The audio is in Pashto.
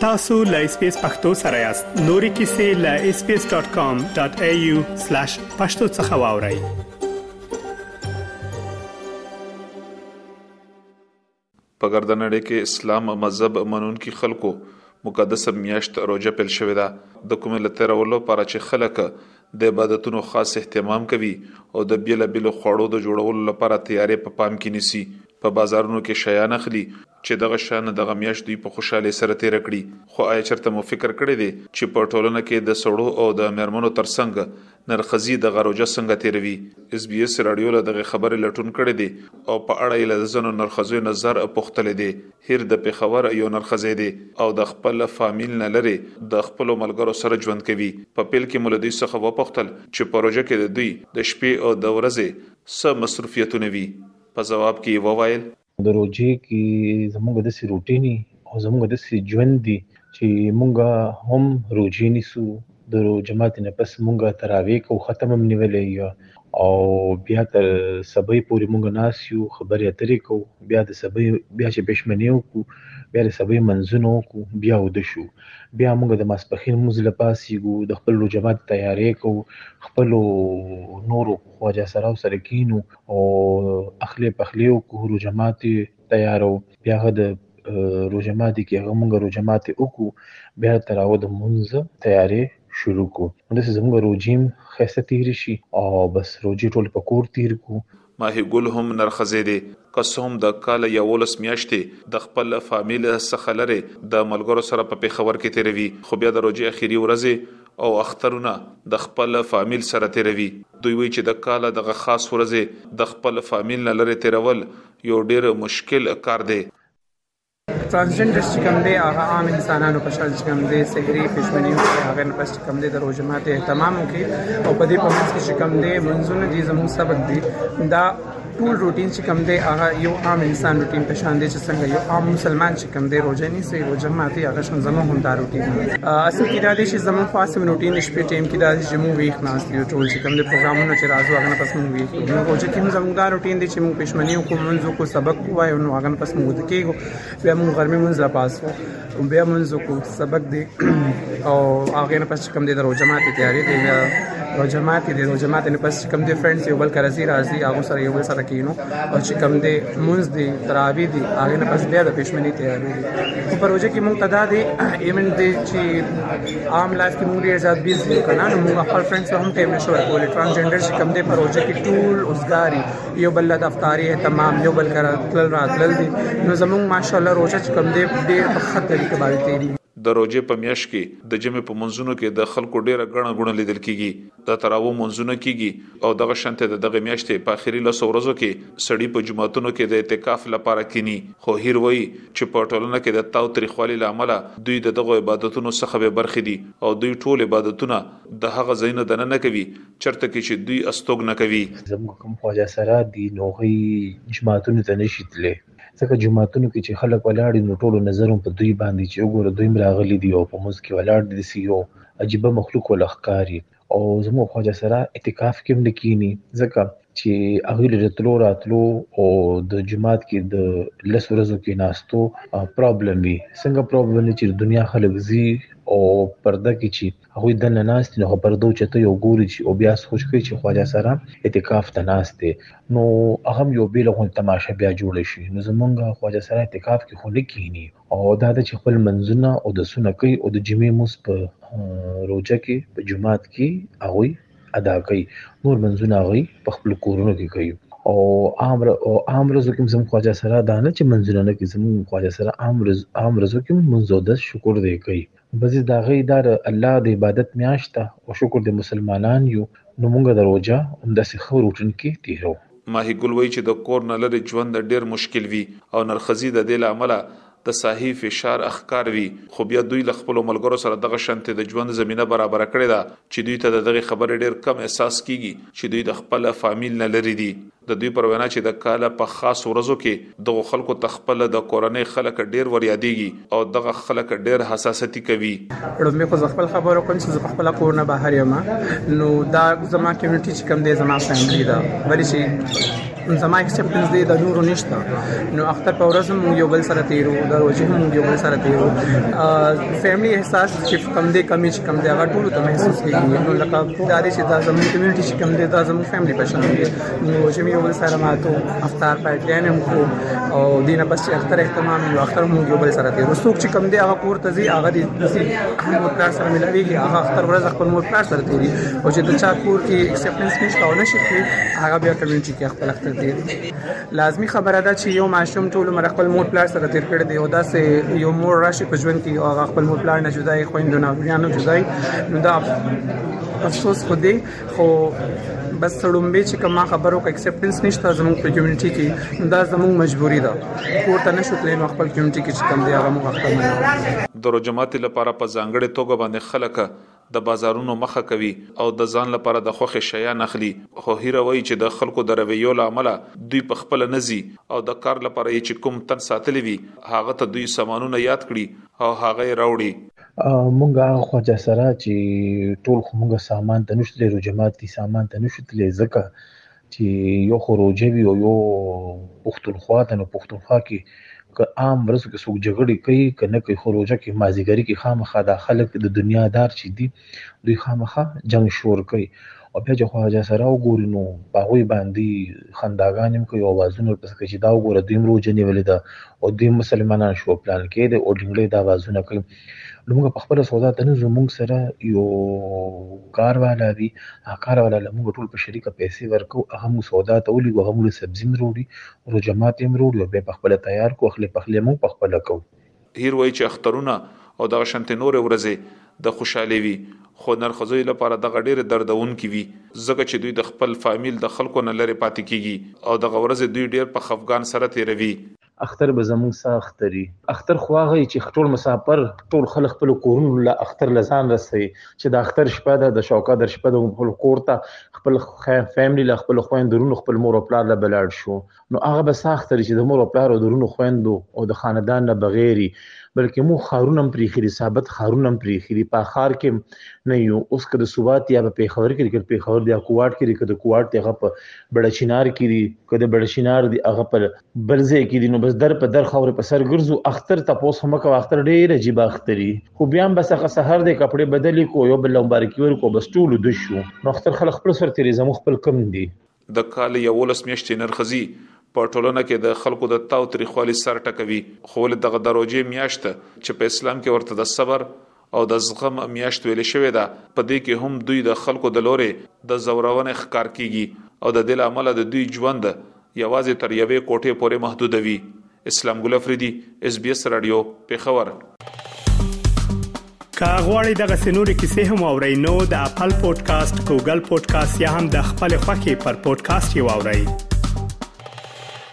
tasu.lspacepakhtosarayast nori kisi.lspace.com.au/pakhtosakhawauri. په ګردنړې کې اسلام مذهب منونکي خلکو مقدس میاشت روزه پیل شوې ده د کومه لته راولو لپاره چې خلک د عبادتونو خاص اهتمام کوي او د بیل خوړو د جوړولو لپاره تیاری په پام کې نیسي په بازارونو کې شیان اخلي چې دغه شان دغه میاشت دوی په خوشاله سره تیر کړي خو آیا چرته مو فکر کړی دی چې په ټولنه کې د سړو او د مرمنو ترڅنګ نرخزي د غروجه څنګه تیروي اس بي اس رادیو له دغه خبره لټون کړی دی او په اړه یې له ځنو نرخزي نظر پوښتل دي هیر د پیښور یو نرخزي دی او د خپل فامیل نه لري د خپل ملګرو سره ژوند کوي په پیل کې مولدي څخه وپوښتل چې پروژه کې د دوی د شپې او د ورځې څه مصرفیتونه وي په جواب کې وویل د روزي کې زموږ د سی روټینی او زموږ د سی ژوند دي چې مونږ هم روزي نیسو د جماعت نه پس مونږ تراویح او ختم هم نیولې او بیا تر سبې پورې مونږ ناسیو خبرې اترې کو بیا د سبې بیا چې پښمنیو کو بیا د سبې منځونو کو بیا ود شو بیا مونږ د ماسپخین مزل پاسیګو د خپل جماعت تیاری کو خپل نورو خواجه سره کینو او اخلي پخلیو کو جماعت تیارو بیا د روجماتي کې هغه مونږ روجماتي وکړو بیا تراو د منځ تیاری شروع کو نو زموږ روجیم خاصه تیر شي او بس روجي ټول پکور تیر کو ماهی ګل هم نرخزه دي قسم د کال یولس میاشتې د خپل فامیل څخه لري د ملګرو سره په پیښور کې تیروي خو بیا د روجي اخیری ورځې او اخترونه د خپل فامیل سره تیروي دوی وی چې د کال دغه خاص ورځې د خپل فامیل نه لري تیرول یو ډیر مشکل کار دی ट्रांसजेंडर چې کوم دی هغه عام انسانانو په شان چې کوم دی سحری پښمنیو هغه نه پس کوم دی د روزمات اهتمام کوي او په دې په منځ کې چې کوم دی منځونه دي زموږ سبق دي دا ټول روټین چې کوم دی هغه یو عام انسان روټین په شان دی چې څنګه یو عام مسلمان چې کوم دی روزه نیسي روزه ماتي هغه شان زموږ هم دا روټین اصل کې دا دی چې زموږ خاص روټین شپې ټیم کې دا چې موږ ویښ ناست یو ټول چې کوم دی پروګرامونه چې راځو هغه نه پس موږ ویښ نو روزه کې زموږ دا روټین دی چې موږ پښمنیو کوم منځو کو سبق وایو نو هغه پس موږ کېږو بیا موږ غرمه منځ لا پاسو بیا منځ کو سبق دی او هغه نه پس کوم دی د روزه ماتي تیاری دی روزمات نه پس کوم دی فرندز یو بل کرازي راځي هغه سره یو بل سره کینو او چې کوم دی مونږ دی تراوی دی هغه نه پس بیا د پښمنی تیاری دی په پروژه کې مونږ تدا دی ایمن دی چې عام لایف کې مونږ ډیر زیات بیزی کنه نو مونږ خپل فرندز هم ټیم نشو ورکول ترانسجنډر چې کوم دی پروژه کې ټول اوسګاری یو بل د افطاری تمام یو بل کرا تل راتل دی نو زمونږ ماشاءالله روزه چې کوم دی ډیر په خطر کې باندې تیری د روزه په میاش کې د جمع په منځونو کې د خلکو ډیره غړنه لیدل کیږي د تراو منځونه کیږي او دغه شانته دغه میاشتې په اخیری لاسو ورځو کې سړی په جمعتونو کې د اعتکاف لپاره کینی خو هیر وای چې په ټولنه کې د تاو تاریخوالي لامل دوی دغه عبادتونو څخه به برخې دي او دوی ټول عبادتونه د هغه زینه دنه نه کوي چرته کې چې دوی استوګ نه کوي زموږ کوم خواجه سره دی نوغي جمعتونو ته نشیتله ځکه جمعتونو کې چې خلک ولاړ نو ټولو نظرون په دوی باندې چې وګوره دوی مراغلي دي او په موږ کې ولاړ دي سيو عجيبه مخلوق ولخکاری او زموږ خواجه سره اعتکاف کې ملکینی ځکه چې هغه راتلو او د جمعات کې د لسورزو کې ناستو پرابلم وي څنګه پرابلم چې دنیا خلک زی او پرده کې چې هغه د ناست نه پردو چته یو ګوري چې او بیا سوچ کوي چې خواجه سره اعتکاف ته ناشته نو هغه یو بیل غون تماشه بیا جوړ شي نو زمونږ خواجه سره اعتکاف کې خو لیکيني او دا د خپل منځونه او د سونه کوي او د جمعې مس په روزه کې په جمعات کې هغه ادا کوي نور منځونه هغه په خپل کورونو کې کوي او عام روزو کې زموږ خواجه سره دانه چې منځونه نه کې زموږ خواجه سره عام روزو کې منځو شکر دی کوي بس دا غي دار الله د عبادت میاشته او شکر د مسلمانان یو نو موږ د روزه هم د سخو روټین کې تیرو ماهی ګل وای چې د کور نه لري ژوند ډیر مشکل وي او نرخزي د دې عمله د صحیح فشار اخکار وي خو بیا دوی ل خپل ملګرو سره دغه شنت د ژوند زمينه برابر کړی دا چې دوی ته دغه خبره ډیر کم احساس کیږي چې دوی د خپل فامیل نه لري دي د دوی پروانه چې د کاله په خاص ورځو کې دغه خلکو تخپل د کورنۍ خلک ډیر وریاديږي او دغه خلک ډیر حساسيتي کوي مې خو خپل خبرو کوم چې خپل کور نه بهر یم نو دا زما کمیونټي چې کم دی زما فیملی دا ولی چې زما اکسپټنس دی د نورو نشته. نو اختر په ورځ موږ یو بل سره تیرو، د روزي موږ یو بل سره تیرو. فیملی احساس چې کم دی کمی چې کم دی هغه ټول ته محسوس کیږي. نو لکه دا چې دا زموږ کمیونټي چې کم دی دا زموږ فیملی په شان دی. نو روزي یو بل سره ماتو افطار پټلین هم کو او دینه پس اختر اهتمام یو اختر موږ یو بل سره تیرو. څوک چې کم دی هغه کور ته ځي، هغه د مور پلار سره ملاويږي، هغه اختر ورځ خپل مور پلار سره تیری. او چې د چا کور کې اکسپټنس نشته او نشي هغه بیا کمیونټي کې خپل اختر تیری. لازمی خبره ده چې یو ماشوم ټول عمر خپل مور پلار سره تیر کړی دی او دا سه یو مور راشي په ژوند کې او هغه خپل مور پلار نه جدای خويندونه وريانو جدای. نو دا افسوس خو دی، خو بس سړومبه چې کومه خبرو کا اکسپټنس نشته زموږ په کمیونټي کې، دا زموږ مجبوری ده. کور ته نشو تللی نو خپل کمیونټي کې چې کوم دی هغه موږ خپل منو. د روجمات لپاره په ځانګړې توګه باندې خلک د بازارونو مخه کوي او د ځان لپاره د خوخه شیا نخلي. خو هیره وای چې د خلکو د رویو لامل دوی په خپل نزي او د کار لپاره چې کوم تن ساتلې وي هغه ته دوی سامانونه یاد کړي او هغه راوړي. مونږه خواجه سره چې ټول مونږه سامان ته نشته روجمات دي سامان ته نشته ځکه چې یو خروجوي او یو پښتونخوا ته نو پښتونخوا کې که عام ورځو کې څوک جګړې کوي کنه کوي خروجه کې مازیګری کې خامخا د خلک د دنیا دار چې دي دوی خامخا جنگ شور کوي او بیا چې خواجه سره وګوري نو باغوي باندې خنداګان هم کوي او وازونه پس کې چې دا وګوره دوی روجه نیولې ده او دوی مسلمانان شو پلان کې ده او ډنګړې دا وازونه کوي. نو موږ په خپل سودا ته نه زموږ سره یو کار والا دی، کار والا موږ ټول په شریکه پیسې ورکو، هغه موږ سودا ته ولي هغه موږ سبزی مروړي او جماعت هم وروړي او به په خپل تیار کو خپل موږ په خپل کو. هیر وای چې اخترونه او د شنت نور ورځې د خوشحالي وي، خو نرخصوی لپاره د غډیر دردون کی وي ځکه چې دوی د خپل فامیل د خلکو نه لري پاتې کیږي او د غورځ دوی ډیر په خفقان سره تیروي. اختر به زمون ساختري اختر خواغی چې ټول مسافر ټول خلک خپل کورونو له اختر لزان رسي چې د اختر شپه د شوکا در شپه د خپل کور ته خپل فیملی له خپل خويندرونو خپل مور او پلار له بلاړ شو. نو هغه به ساختري چې د مور او پلار او درونو خويندو او د خاندان نه بغیري بلکې مو خارونم پریخي ثابت خارونم پریخي په خار کې نه یو اوس کده صوبات یا په خبر کې په خبر دی کوواټ کې کده کوواټ ته په بڑچینار کې کده بڑچینار دی هغه پر بلځه کې دی. نو بس در په در خبره په سر ګرځو اختر تاسو هم کا اختر ډیر عجیب اختري خو بیا هم بس هغه سحر دی کپڑے بدلی کو یو بل مبارکي ورکو بس ټول د شو. نو اختر خلک خپل سر تیرې زمو خپل کم دی د کال یو لس میاشتې نرخزي په ټولنه کې د خلکو د تاو تاریخوالي سر ټکوي. خو دغه دروځي میاشت چې په اسلام کې ورته د صبر او د زغم میاشت ویل شوی دا په دې کې هم دوی د خلکو د لورې د زورونه ښکار کیږي او د دل عمل د دوی ژوند یوازې تر یوې کوټې پورې محدود وي. اسلام ګل افریدي SBS رادیو پیښور. کاغوري دغه سنوري کیسې هم اورئ نو د خپل پودکاسټ ګوګل پودکاسټ یا هم د خپل خاكي پر پودکاسټ یو اورئ.